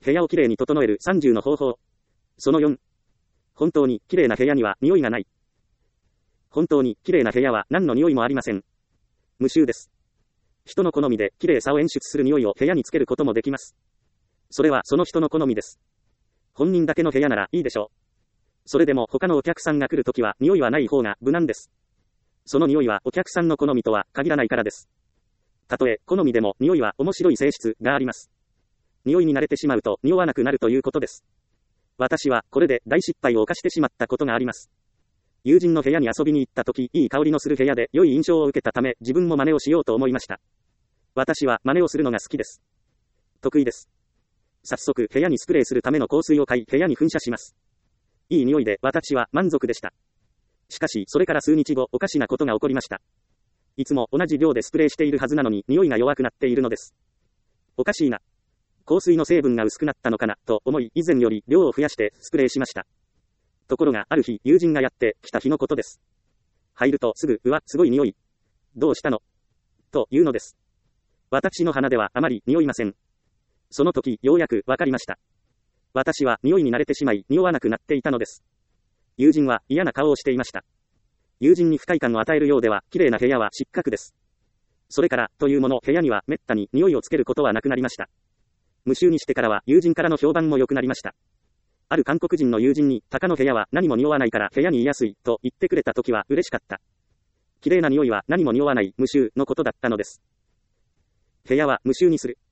部屋をきれいに整える30の方法。その4。本当にきれいな部屋には匂いがない。本当にきれいな部屋は何の匂いもありません。無臭です。人の好みできれいさを演出する匂いを部屋につけることもできます。それはその人の好みです。本人だけの部屋ならいいでしょう。それでも他のお客さんが来るときは匂いはない方が無難です。その匂いはお客さんの好みとは限らないからです。たとえ好みでも匂いは面白い性質があります。匂いに慣れてしまうと匂わなくなるということです。私はこれで大失敗を犯してしまったことがあります。友人の部屋に遊びに行ったとき、いい香りのする部屋で良い印象を受けたため、自分も真似をしようと思いました。私は真似をするのが好きです。得意です。早速部屋にスプレーするための香水を買い、部屋に噴射します。いい匂いで私は満足でした。しかしそれから数日後、おかしなことが起こりました。いつも同じ量でスプレーしているはずなのに匂いが弱くなっているのです。おかしいな。香水の成分が薄くなったのかなと思い、以前より量を増やしてスプレーしました。ところがある日、友人がやってきた日のことです。入るとすぐ、うわ、すごい匂い。どうしたのというのです。私の鼻ではあまり匂いません。その時、ようやくわかりました。私は匂いに慣れてしまい、匂わなくなっていたのです。友人は嫌な顔をしていました。友人に不快感を与えるようでは、綺麗な部屋は失格です。それから、というもの、部屋にはめったに匂いをつけることはなくなりました。無臭にしてからは、友人からの評判も良くなりました。ある韓国人の友人に、鷹の部屋は何も匂わないから部屋に居やすい、と言ってくれた時は嬉しかった。綺麗な匂いは何も匂わない、無臭のことだったのです。部屋は無臭にする。